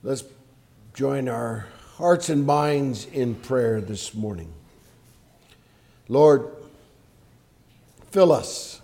Let's join our hearts and minds in prayer this morning. Lord, fill us.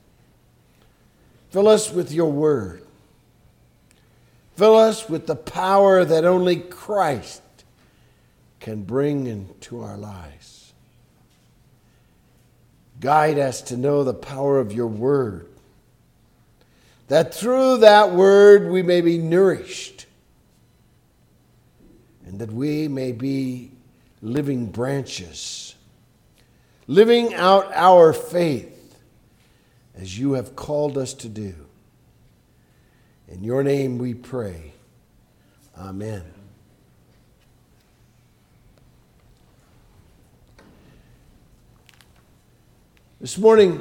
Fill us with your word. Fill us with the power that only Christ can bring into our lives. Guide us to know the power of your word, that through that word we may be nourished, and that we may be living branches, living out our faith as you have called us to do. In your name we pray. Amen. This morning,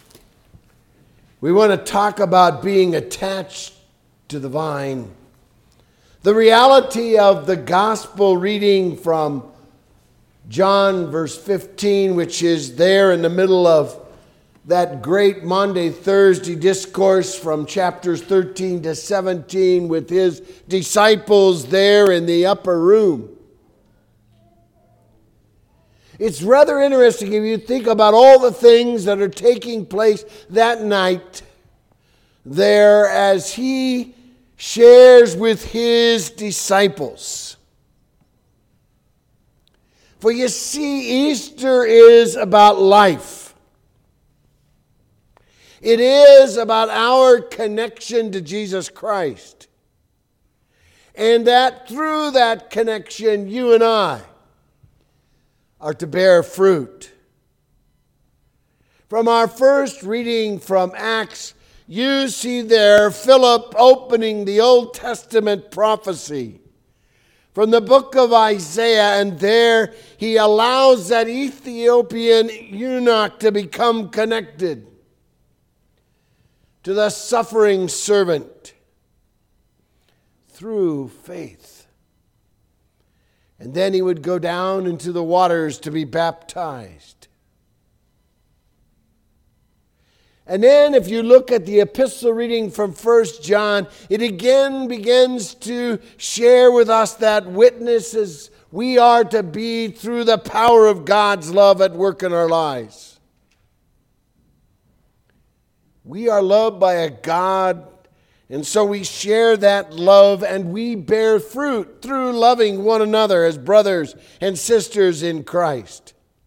we want to talk about being attached to the vine. The reality of the gospel reading from John verse 15, which is there in the middle of that great Maundy Thursday discourse from chapters 13 to 17 with his disciples there in the upper room. It's rather interesting if you think about all the things that are taking place that night there as he shares with his disciples. For you see, Easter is about life. It is about our connection to Jesus Christ. And that through that connection, you and I are to bear fruit. From our first reading from Acts, you see there Philip opening the Old Testament prophecy from the book of Isaiah, and there he allows that Ethiopian eunuch to become connected to the suffering servant through faith. And then he would go down into the waters to be baptized. And then if you look at the epistle reading from 1 John, it again begins to share with us that witnesses we are to be through the power of God's love at work in our lives. We are loved by a God, and so we share that love and we bear fruit through loving one another as brothers and sisters in Christ.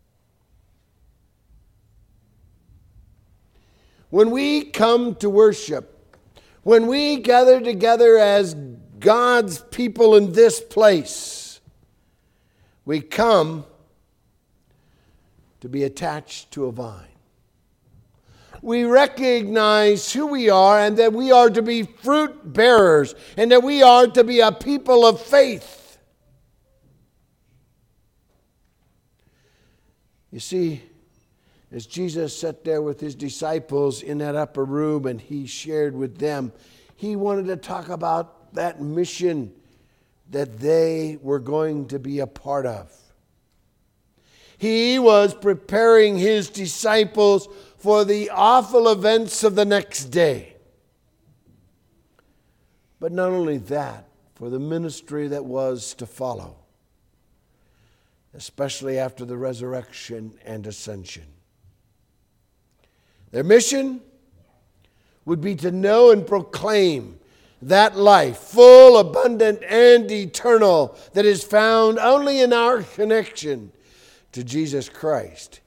When we come to worship, when we gather together as God's people in this place, we come to be attached to a vine. We recognize who we are and that we are to be fruit bearers and that we are to be a people of faith. You see, as Jesus sat there with his disciples in that upper room and he shared with them, he wanted to talk about that mission that they were going to be a part of. He was preparing his disciples for the awful events of the next day. But not only that, for the ministry that was to follow, especially after the resurrection and ascension. Their mission would be to know and proclaim that life, full, abundant, and eternal, that is found only in our connection to Jesus Christ.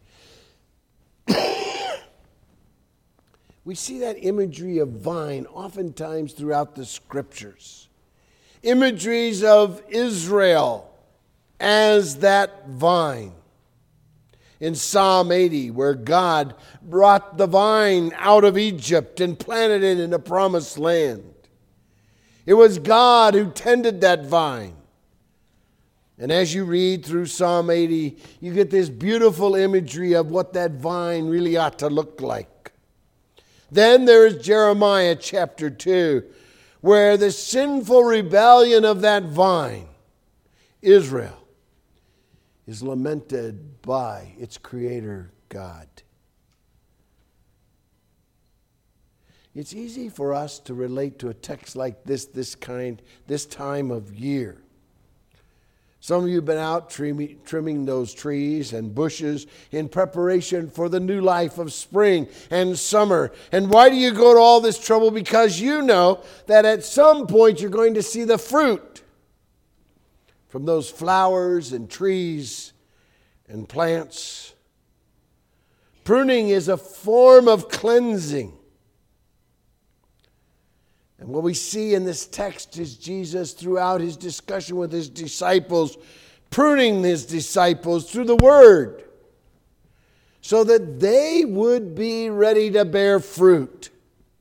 We see that imagery of vine oftentimes throughout the scriptures. Imageries of Israel as that vine. In Psalm 80, where God brought the vine out of Egypt and planted it in the promised land. It was God who tended that vine. And as you read through Psalm 80, you get this beautiful imagery of what that vine really ought to look like. Then there is Jeremiah chapter 2, where the sinful rebellion of that vine, Israel, is lamented by its creator, God. It's easy for us to relate to a text like this time of year. Some of you have been out trimming those trees and bushes in preparation for the new life of spring and summer. And why do you go to all this trouble? Because you know that at some point you're going to see the fruit from those flowers and trees and plants. Pruning is a form of cleansing. And what we see in this text is Jesus, throughout his discussion with his disciples, pruning his disciples through the Word so that they would be ready to bear fruit.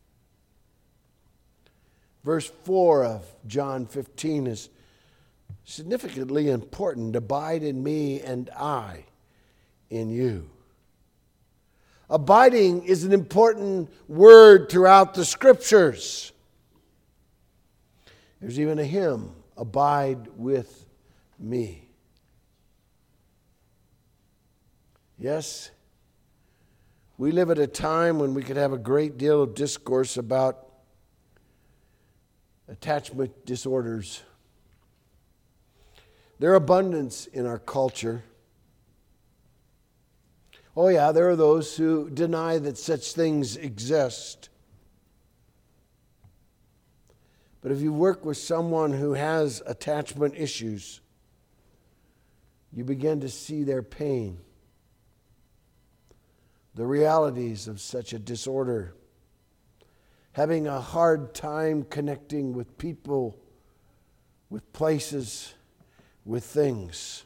Verse 4 of John 15 is significantly important. Abide in me and I in you. Abiding is an important word throughout the Scriptures. There's even a hymn, Abide with me. Yes, we live at a time when we could have a great deal of discourse about attachment disorders. Their abundance in our culture. Oh yeah, there are those who deny that such things exist. But if you work with someone who has attachment issues, you begin to see their pain, the realities of such a disorder, having a hard time connecting with people, with places, with things.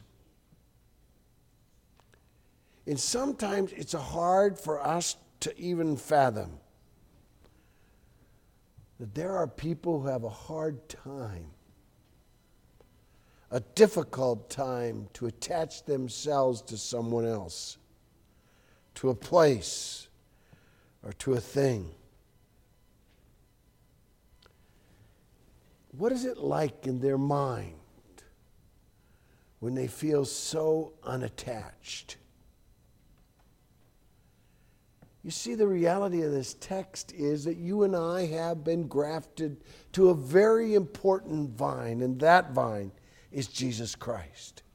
And sometimes it's hard for us to even fathom that there are people who have a hard time, a difficult time to attach themselves to someone else, to a place, or to a thing. What is it like in their mind when they feel so unattached? You see, the reality of this text is that you and I have been grafted to a very important vine, and that vine is Jesus Christ.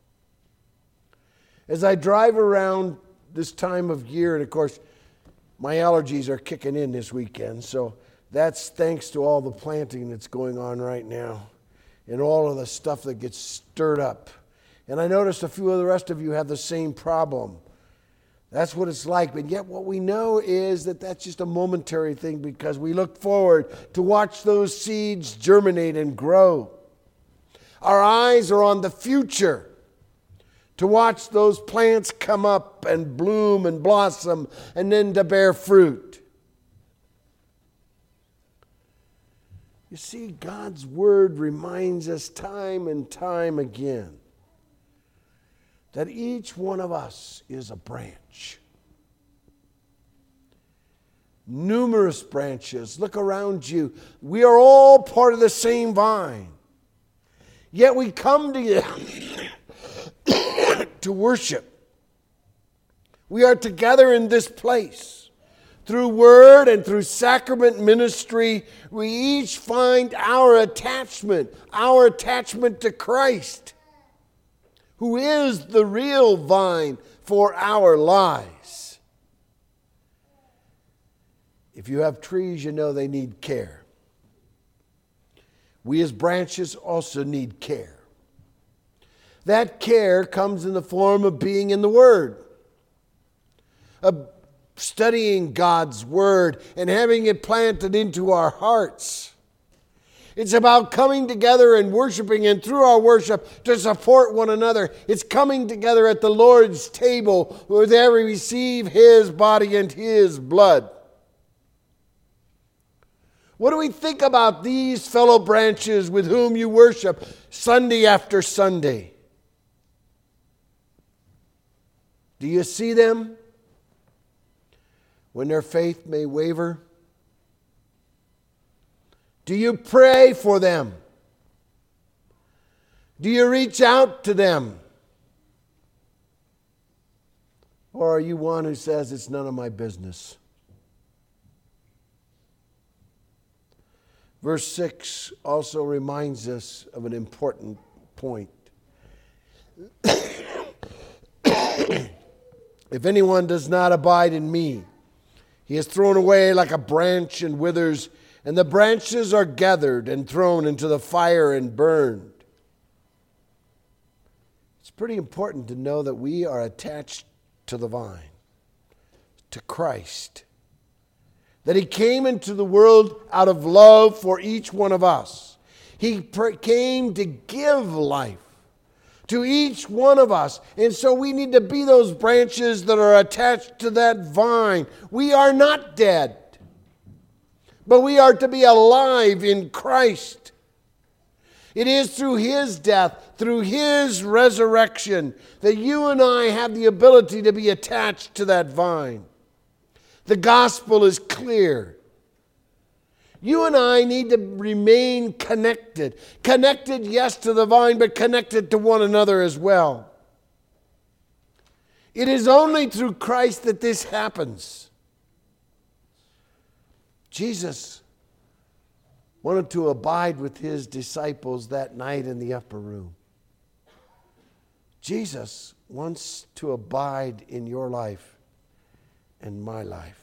As I drive around this time of year, and of course, my allergies are kicking in this weekend, so that's thanks to all the planting that's going on right now and all of the stuff that gets stirred up. And I noticed a few of the rest of you have the same problem. That's what it's like. But yet what we know is that that's just a momentary thing because we look forward to watch those seeds germinate and grow. Our eyes are on the future to watch those plants come up and bloom and blossom and then to bear fruit. You see, God's Word reminds us time and time again that each one of us is a branch. Numerous branches. Look around you. We are all part of the same vine. Yet we come together to worship. We are together in this place. Through word and through sacrament ministry, we each find our attachment to Christ, who is the real vine for our lives. If you have trees, you know they need care. We as branches also need care. That care comes in the form of being in the Word, of studying God's Word and having it planted into our hearts. It's about coming together and worshiping, and through our worship to support one another. It's coming together at the Lord's table where they receive His body and His blood. What do we think about these fellow branches with whom you worship Sunday after Sunday? Do you see them when their faith may waver? Do you pray for them? Do you reach out to them? Or are you one who says, it's none of my business? Verse 6 also reminds us of an important point. If anyone does not abide in me, he is thrown away like a branch and withers, and the branches are gathered and thrown into the fire and burned. It's pretty important to know that we are attached to the vine, to Christ. That he came into the world out of love for each one of us. He came to give life to each one of us. And so we need to be those branches that are attached to that vine. We are not dead, but we are to be alive in Christ. It is through his death, through his resurrection, that you and I have the ability to be attached to that vine. The gospel is clear. You and I need to remain connected. Connected, yes, to the vine, but connected to one another as well. It is only through Christ that this happens. Jesus wanted to abide with his disciples that night in the upper room. Jesus wants to abide in your life and my life.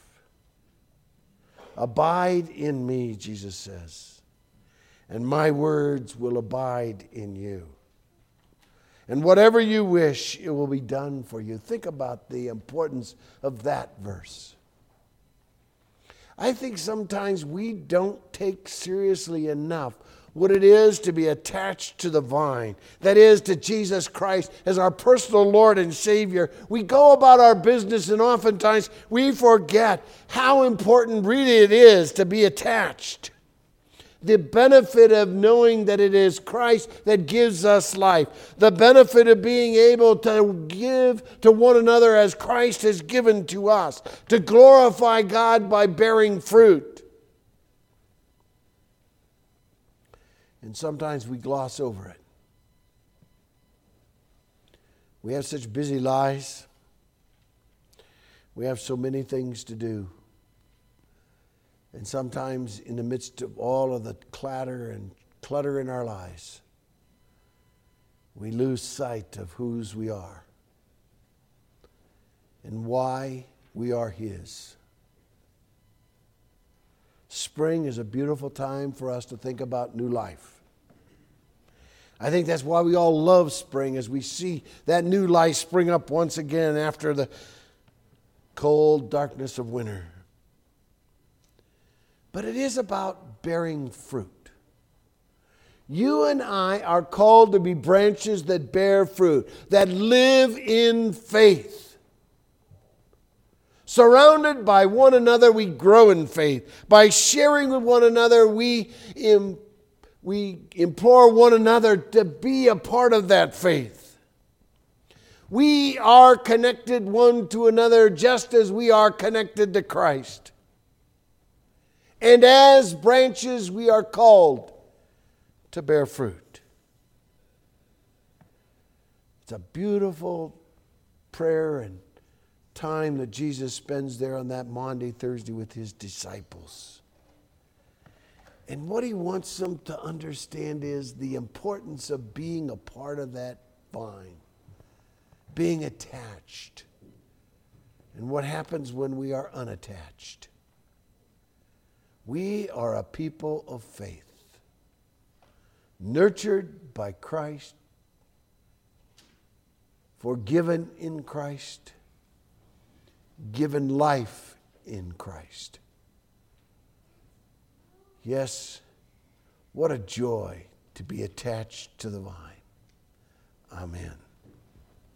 Abide in me, Jesus says, and my words will abide in you. And whatever you wish, it will be done for you. Think about the importance of that verse. I think sometimes we don't take seriously enough what it is to be attached to the vine, that is, to Jesus Christ as our personal Lord and Savior. We go about our business and oftentimes we forget how important really it is to be attached. The benefit of knowing that it is Christ that gives us life. The benefit of being able to give to one another as Christ has given to us. To glorify God by bearing fruit. And sometimes we gloss over it. We have such busy lives. We have so many things to do. And sometimes in the midst of all of the clatter and clutter in our lives, we lose sight of whose we are and why we are his. Spring is a beautiful time for us to think about new life. I think that's why we all love spring, as we see that new life spring up once again after the cold darkness of winter. But it is about bearing fruit. You and I are called to be branches that bear fruit, that live in faith. Surrounded by one another, we grow in faith. By sharing with one another, we implore one another to be a part of that faith. We are connected one to another just as we are connected to Christ. And as branches, we are called to bear fruit. It's a beautiful prayer and time that Jesus spends there on that Maundy Thursday with his disciples. And what he wants them to understand is the importance of being a part of that vine, being attached, and what happens when we are unattached. We are a people of faith, nurtured by Christ, forgiven in Christ, given life in Christ. Yes, what a joy to be attached to the vine. Amen.